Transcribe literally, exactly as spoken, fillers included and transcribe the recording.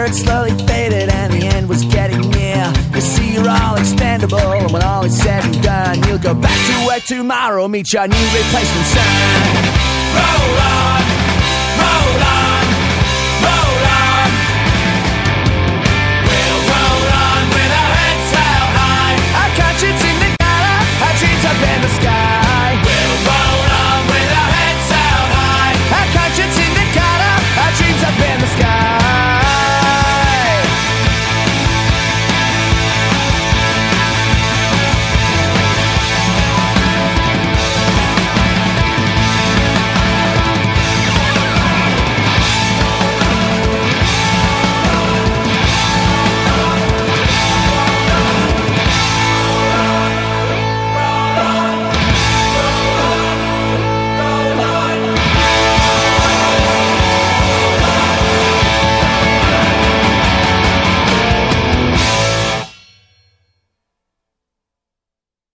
word slowly faded and the end was getting near. You see, you're all expendable, and when all is said and done, you'll go back to work tomorrow, meet your new replacement son. Roll on, roll on.